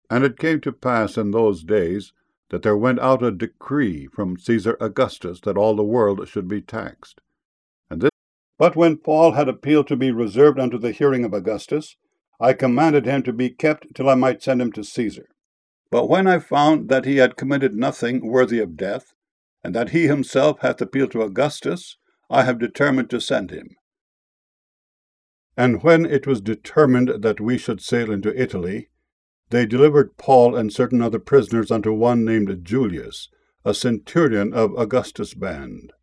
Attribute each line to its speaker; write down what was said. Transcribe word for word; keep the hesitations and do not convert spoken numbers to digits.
Speaker 1: And it came to pass in those days that there went out a decree from Caesar Augustus that all the world should be taxed. And this... But when Paul had appealed to be reserved unto the hearing of Augustus, I commanded him to be kept till I might send him to Caesar. But when I found that he had committed nothing worthy of death, and that he himself hath appealed to Augustus, I have determined to send him. And when it was determined that we should sail into Italy, they delivered Paul and certain other prisoners unto one named Julius, a centurion of Augustus' band.